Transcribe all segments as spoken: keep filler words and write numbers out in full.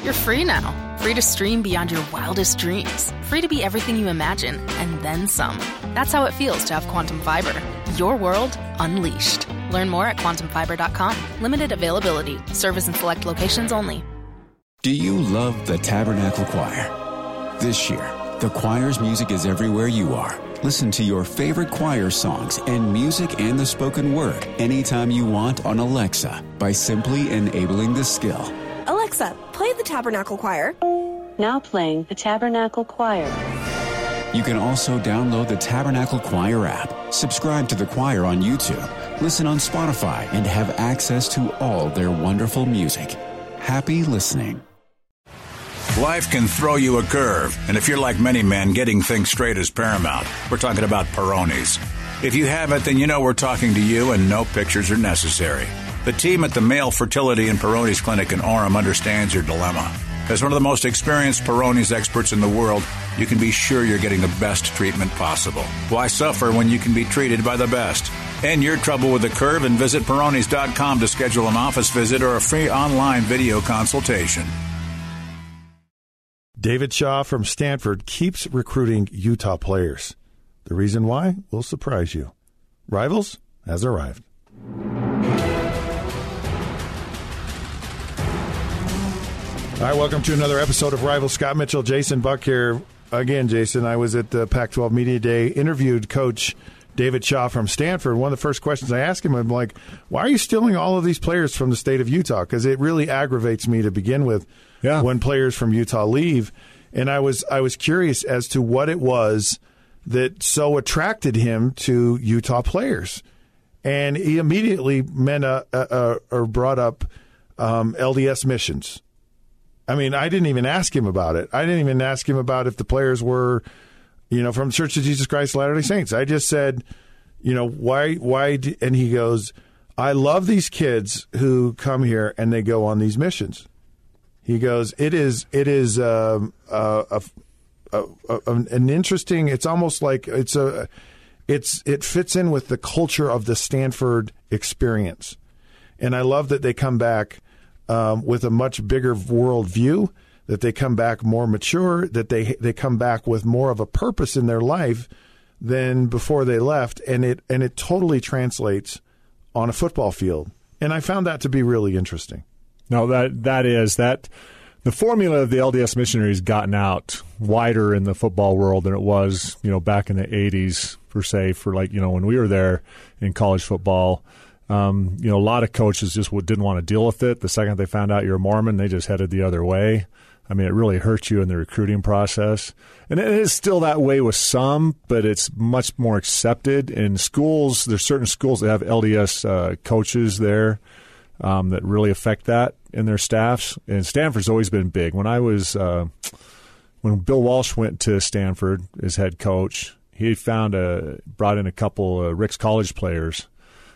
You're free now. Free to stream beyond your wildest dreams. Free to be everything you imagine, and then some. That's how it feels to have Quantum Fiber. Your world unleashed. Learn more at quantum fiber dot com. Limited availability. Service in select locations only. Do you love the Tabernacle Choir? This year, the choir's music is everywhere you are. Listen to your favorite choir songs and music and the spoken word anytime you want on Alexa by simply enabling the skill. Alexa, play the Tabernacle Choir. Now playing the Tabernacle Choir. You can also download the Tabernacle Choir app, subscribe to the choir on YouTube, listen on Spotify, and have access to all their wonderful music. Happy listening. Life can throw you a curve, and if you're like many men, getting things straight is paramount. We're talking about Peroni's. If you haven't, then you know we're talking to you, and no pictures are necessary. The team at the Male Fertility and Peroni's Clinic in Orem understands your dilemma. As one of the most experienced Peroni's experts in the world, you can be sure you're getting the best treatment possible. Why suffer when you can be treated by the best? End your trouble with the curve and visit Peronis dot com to schedule an office visit or a free online video consultation. David Shaw from Stanford keeps recruiting Utah players. The reason why will surprise you. Rivals has arrived. All right, welcome to another episode of Rivals. Scott Mitchell, Jason Buck here. Again, Jason, I was at the Pac twelve Media Day, interviewed Coach David Shaw from Stanford. One of the first questions I asked him, I'm like, why are you stealing all of these players from the state of Utah? Because it really aggravates me to begin with yeah. when players from Utah leave. And I was I was curious as to what it was that so attracted him to Utah players. And he immediately meant a, a, a, or brought up um, L D S missions. I mean, I didn't even ask him about it. I didn't even ask him about if the players were, you know, from Church of Jesus Christ of Latter-day Saints. I just said, you know, why, why, do, and he goes, I love these kids who come here and they go on these missions. He goes, it is, it is um, a, a, a, a, an interesting, it's almost like it's a, it's, it fits in with the culture of the Stanford experience. And I love that they come back Um, with a much bigger world view, that they come back more mature, that they they come back with more of a purpose in their life than before they left, and it and it totally translates on a football field. And I found that to be really interesting. No, that that is that the formula of the L D S missionaries gotten out wider in the football world than it was, you know, back in the eighties per se. For like you know when we were there in college football. Um, you know, a lot of coaches just didn't want to deal with it. The second they found out you're a Mormon, they just headed the other way. I mean, it really hurts you in the recruiting process. And it is still that way with some, but it's much more accepted. In schools, there's certain schools that have L D S uh, coaches there um, that really affect that in their staffs. And Stanford's always been big. When I was uh, – when Bill Walsh went to Stanford as head coach, he found a – brought in a couple of Rick's College players.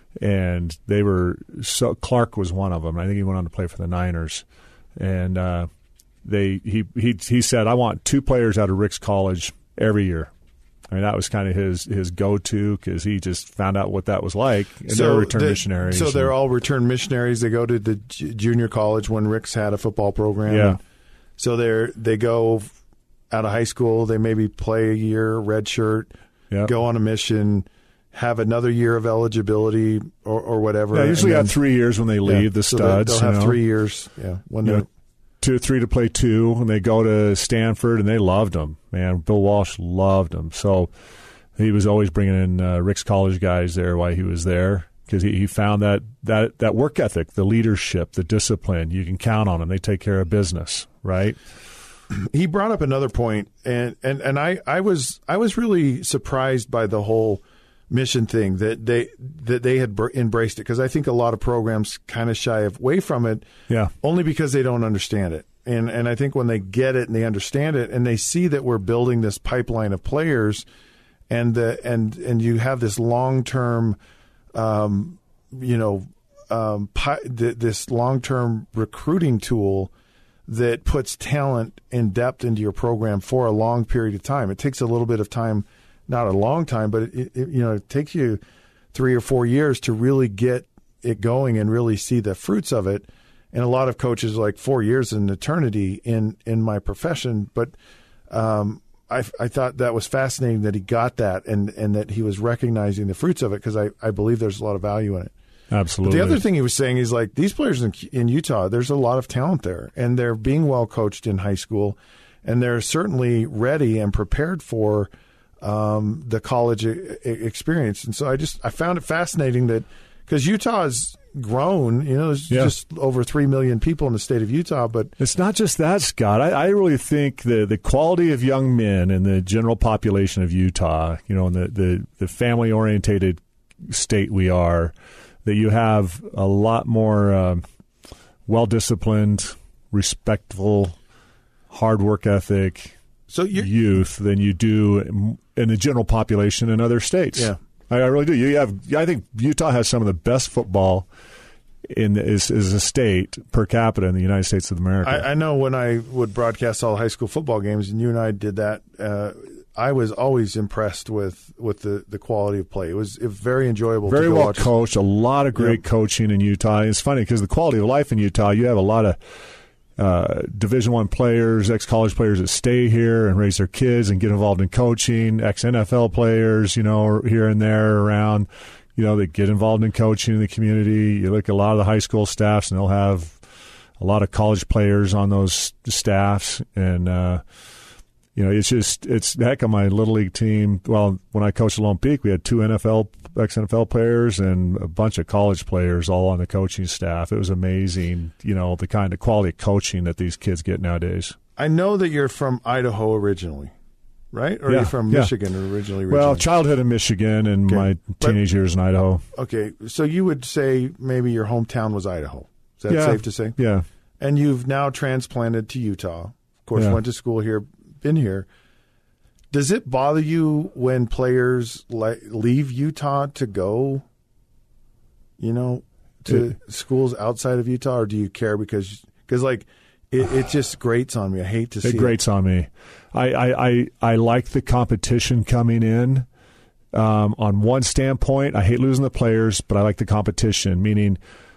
And they were so Clark was one of them. I think he went on to play for the Niners, and uh, they he he he said, "I want two players out of Rick's College every year." I mean, that was kind of his his go to because he just found out what that was like. And so they're return the, missionaries. So they're and, all return missionaries. They go to the j- junior college when Rick's had a football program. Yeah. And so they they go out of high school. They maybe play a year, red shirt, yep. go on a mission. Have another year of eligibility or, or whatever. Yeah, usually then, have three years when they leave, yeah, the so studs. They'll have you know. three years, yeah. When you they're know, two or three to play two, and they go to Stanford, and they loved them. Man, Bill Walsh loved them. So he was always bringing in uh, Rick's College guys there while he was there because he, he found that, that, that work ethic, the leadership, the discipline. You can count on them. They take care of business, right? He brought up another point, and, and, and I, I was I was really surprised by the whole – mission thing that they that they had br- embraced it because I think a lot of programs kind of shy away from it, yeah, only because they don't understand it. And and I think when they get it and they understand it and they see that we're building this pipeline of players, and the and and you have this long term, um, you know, um, pi- th- this long term recruiting tool that puts talent and depth into your program for a long period of time. It takes a little bit of time. Not a long time, but it, it, you know, it takes you three or four years to really get it going and really see the fruits of it. and a lot of coaches like four years an eternity in in my profession. But um, I, I thought that was fascinating that he got that and and that he was recognizing the fruits of it, because I, I believe there's a lot of value in it. Absolutely. But the other thing he was saying is, like, these players in, in Utah, there's a lot of talent there, and they're being well coached in high school, and they're certainly ready and prepared for um, the college e- experience. And so I just I found it fascinating that, because Utah has grown, you know, there's yeah. just over three million people in the state of Utah. But it's not just that, Scott. I, I really think the the quality of young men and the general population of Utah, you know, and the, the, the family orientated state we are, that you have a lot more uh, well-disciplined, respectful, hard work ethic so youth than you do in the general population in other states. Yeah, I, I really do. You have, I think Utah has some of the best football in the, is, is a state per capita in the United States of America. I, I know when I would broadcast all high school football games, and you and I did that, uh, I was always impressed with, with the, the quality of play. It was, it was very enjoyable. Very to go well watch. coached. A lot of great yep. coaching in Utah. It's funny because the quality of life in Utah, you have a lot of uh, Division One players, ex-college players that stay here and raise their kids and get involved in coaching. Ex-N F L players, you know, here and there around, you know, that get involved in coaching in the community. You look at a lot of the high school staffs, and they'll have a lot of college players on those staffs, and uh, you know, it's just, it's heck on my Little League team. Well, when I coached at Lone Peak, we had two N F L, ex-N F L players and a bunch of college players all on the coaching staff. It was amazing, you know, the kind of quality of coaching that these kids get nowadays. I know that you're from Idaho originally, right? Or yeah, are you from yeah. Michigan originally, originally? Well, childhood in Michigan and okay. my teenage but, years in Idaho. Okay, so you would say maybe your hometown was Idaho. Is that yeah. safe to say? Yeah. And you've now transplanted to Utah. Of course, yeah. went to school here, been here. Does it bother you when players le- leave Utah to go, you know, to it, schools outside of Utah, or do you care because, because like, it, it just grates on me. I hate to see it. It grates on me. I, I, I, I like the competition coming in. Um, on one standpoint, I hate losing the players, but I like the competition, meaning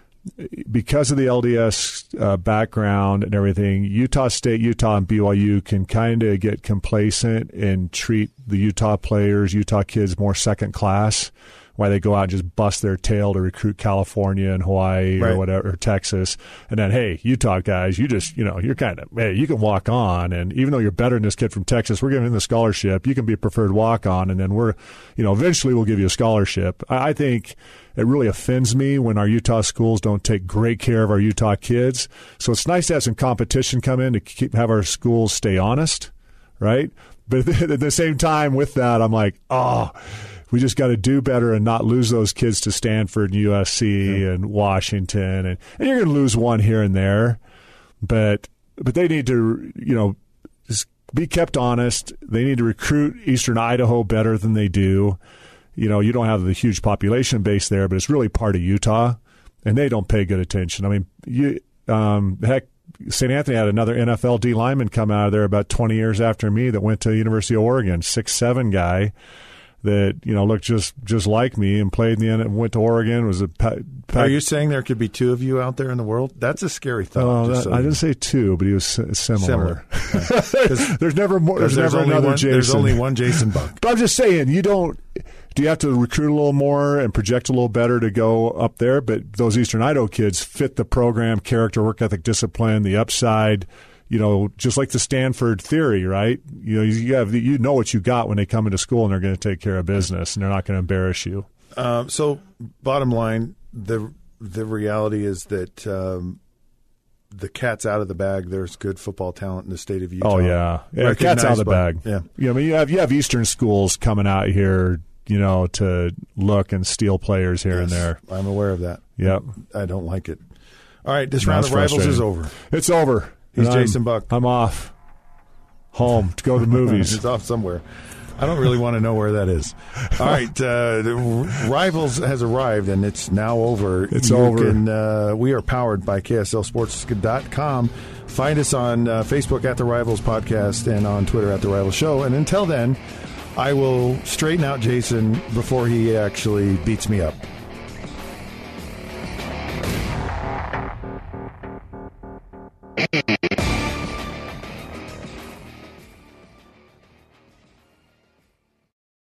because of the L D S uh, background and everything, Utah State, Utah, and B Y U can kind of get complacent and treat the Utah players, Utah kids, more second class, why they go out and just bust their tail to recruit California and Hawaii right. or whatever, or Texas. And then, hey, Utah guys, you just, you know, you're kind of, hey, you can walk on. And even though you're better than this kid from Texas, we're giving him the scholarship. You can be a preferred walk on. And then we're, you know, eventually we'll give you a scholarship. I, I think it really offends me when our Utah schools don't take great care of our Utah kids. So it's nice to have some competition come in to keep, have our schools stay honest, right? But at the same time with that, I'm like, oh, we just got to do better and not lose those kids to Stanford and U S C yeah. and Washington. And, and you're going to lose one here and there. But but they need to, you know, just be kept honest. They need to recruit Eastern Idaho better than they do. You know, you don't have the huge population base there, but it's really part of Utah, and they don't pay good attention. I mean, you um, heck, Saint Anthony had another N F L D lineman come out of there about twenty years after me that went to the University of Oregon, six seven guy that, you know, looked just just like me and played in the end and went to Oregon. Was a pa- pa- Are you saying there could be two of you out there in the world? That's a scary thought. Oh, that, so I didn't say two, but he was similar. Similar. there's never more. There's, there's never only another one, Jason. There's only one Jason Buck. But I'm just saying, you don't. Do you have to recruit a little more and project a little better to go up there? But those Eastern Idaho kids fit the program, character, work ethic, discipline, the upside. You know, just like the Stanford theory, right? You know, you have you know what you got when they come into school, and they're going to take care of business, and they're not going to embarrass you. Um, so, bottom line, the the reality is that um, the cat's out of the bag. There's good football talent in the state of Utah. Oh yeah, yeah, cat's out of the by, bag. Yeah, yeah. I mean, you have you have Eastern schools coming out here, you know, to look and steal players here yes, and there. I'm aware of that. Yep, I don't like it. All right, this no, round of Rivals is over. It's over. He's I'm, Jason Buck. I'm off home to go to the movies. He's off somewhere. I don't really want to know where that is. All right, uh, the Rivals has arrived, and it's now over. It's you over. Can, uh, we are powered by K S L Sports dot com. Find us on uh, Facebook at The Rivals Podcast and on Twitter at The Rivals Show. And until then, I will straighten out Jason before he actually beats me up.